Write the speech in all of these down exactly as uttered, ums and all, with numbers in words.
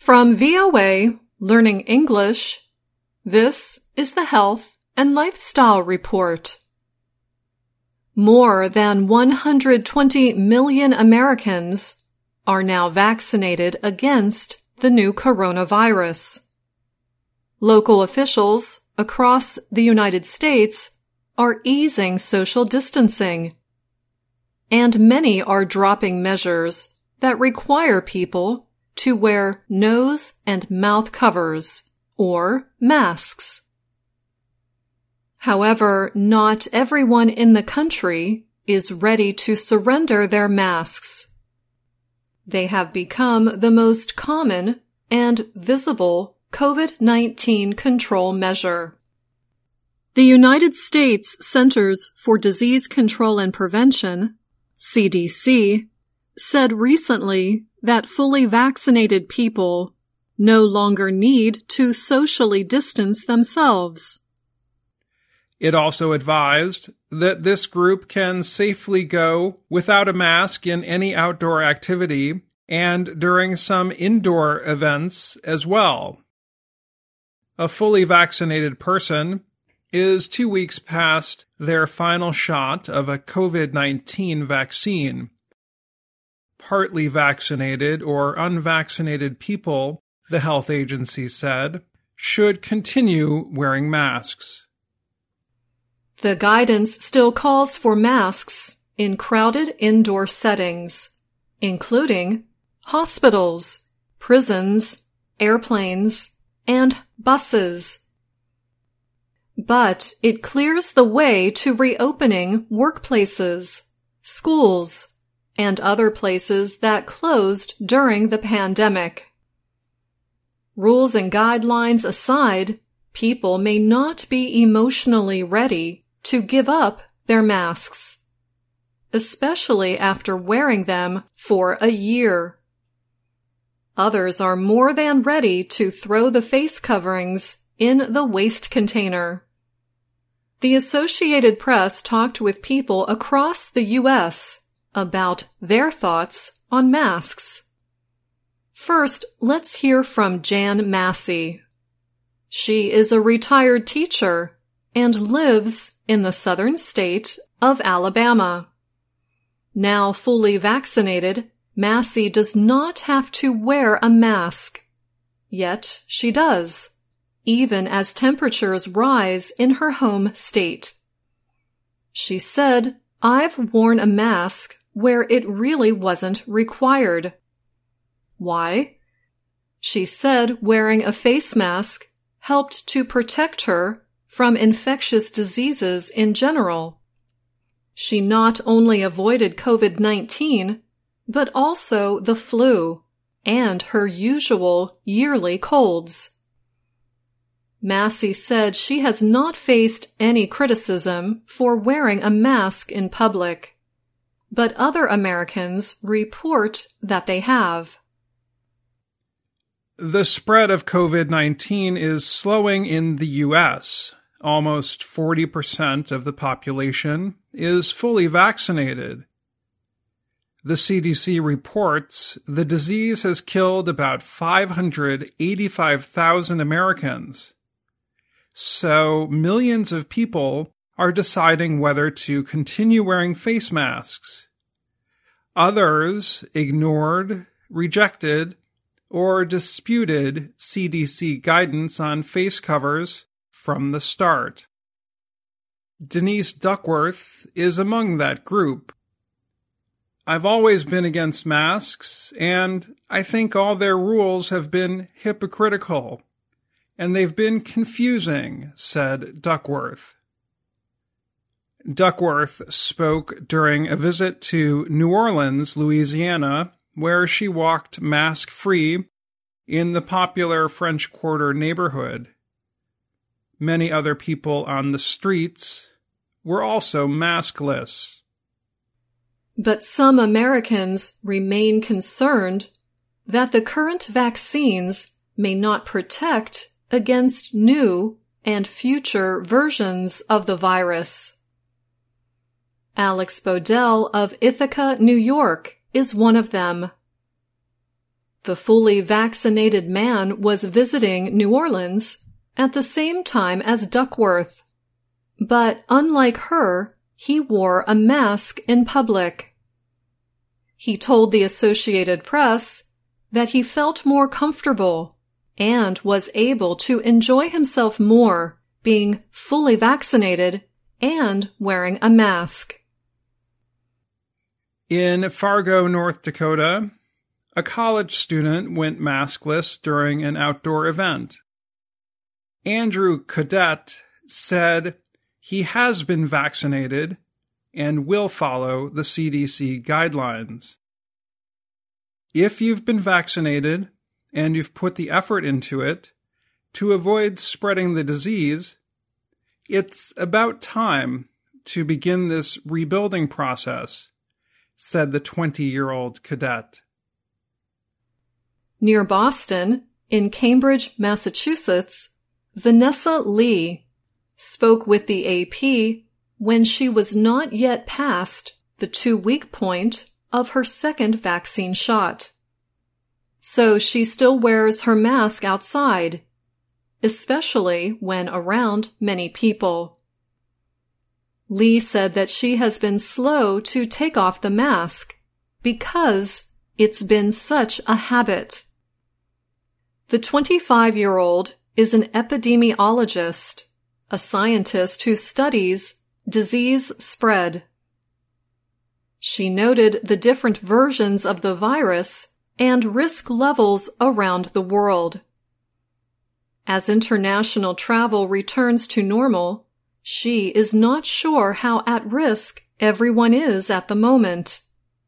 From V O A Learning English, this is the Health and Lifestyle Report. More than one hundred twenty million Americans are now vaccinated against the new coronavirus. Local officials across the United States are easing social distancing, and many are dropping measures that require people to wear nose and mouth covers, or masks. However, not everyone in the country is ready to surrender their masks. They have become the most common and visible COVID nineteen control measure. The United States Centers for Disease Control and Prevention, C D C, said recently that fully vaccinated people no longer need to socially distance themselves. It also advised that this group can safely go without a mask in any outdoor activity and during some indoor events as well. A fully vaccinated person is two weeks past their final shot of a COVID nineteen vaccine. Partly vaccinated or unvaccinated people, the health agency said, should continue wearing masks. The guidance still calls for masks in crowded indoor settings, including hospitals, prisons, airplanes, and buses. But it clears the way to reopening workplaces, schools, and other places that closed during the pandemic. Rules and guidelines aside, people may not be emotionally ready to give up their masks, especially after wearing them for a year. Others are more than ready to throw the face coverings in the waste container. The Associated Press talked with people across the U S about their thoughts on masks. First, let's hear from Jan Massey. She is a retired teacher and lives in the southern state of Alabama. Now fully vaccinated, Massey does not have to wear a mask. Yet she does, even as temperatures rise in her home state. She said, "I've worn a mask where it really wasn't required." Why? She said wearing a face mask helped to protect her from infectious diseases in general. She not only avoided COVID nineteen, but also the flu and her usual yearly colds. Massey said she has not faced any criticism for wearing a mask in public, but other Americans report that they have. The spread of COVID nineteen is slowing in the U S. Almost forty percent of the population is fully vaccinated. The C D C reports the disease has killed about five hundred eighty-five thousand Americans. So millions of people are deciding whether to continue wearing face masks. Others ignored, rejected, or disputed C D C guidance on face covers from the start. Denise Duckworth is among that group. "I've always been against masks, and I think all their rules have been hypocritical, and they've been confusing," said Duckworth. Duckworth spoke during a visit to New Orleans, Louisiana, where she walked mask-free in the popular French Quarter neighborhood. Many other people on the streets were also maskless. But some Americans remain concerned that the current vaccines may not protect against new and future versions of the virus. Alex Bodell of Ithaca, New York, is one of them. The fully vaccinated man was visiting New Orleans at the same time as Duckworth, but unlike her, he wore a mask in public. He told the Associated Press that he felt more comfortable and was able to enjoy himself more being fully vaccinated and wearing a mask. In Fargo, North Dakota, a college student went maskless during an outdoor event. Andrew Cadet said he has been vaccinated and will follow the C D C guidelines. If you've been vaccinated and you've put the effort into it to avoid spreading the disease, it's about time to begin this rebuilding process, said the twenty-year-old cadet. Near Boston, in Cambridge, Massachusetts, Vanessa Lee spoke with the A P when she was not yet past the two-week point of her second vaccine shot. So she still wears her mask outside, especially when around many people. Lee said that she has been slow to take off the mask because it's been such a habit. The twenty-five-year-old is an epidemiologist, a scientist who studies disease spread. She noted the different versions of the virus and risk levels around the world. As international travel returns to normal, she is not sure how at risk everyone is at the moment.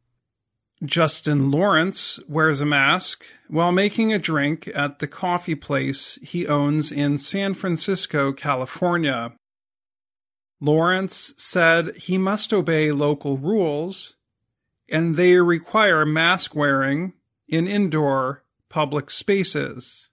Justin Lawrence wears a mask while making a drink at the coffee place he owns in San Francisco, California. Lawrence said he must obey local rules, and they require mask wearing in indoor public spaces.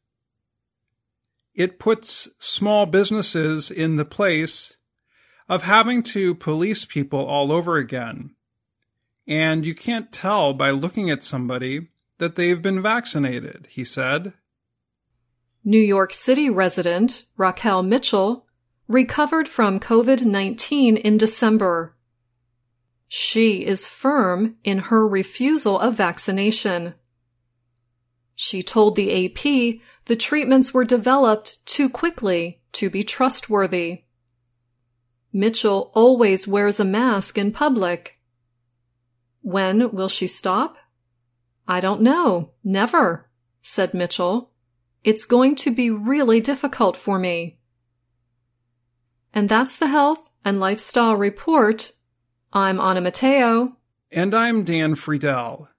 It puts small businesses in the place of having to police people all over again, and you can't tell by looking at somebody that they've been vaccinated, he said. New York City resident Raquel Mitchell recovered from COVID nineteen in December. She is firm in her refusal of vaccination. She told the A P the treatments were developed too quickly to be trustworthy. Mitchell always wears a mask in public. When will she stop? I don't know. Never, said Mitchell. It's going to be really difficult for me. And that's the Health and Lifestyle Report. I'm Anna Matteo. And I'm Dan Friedel.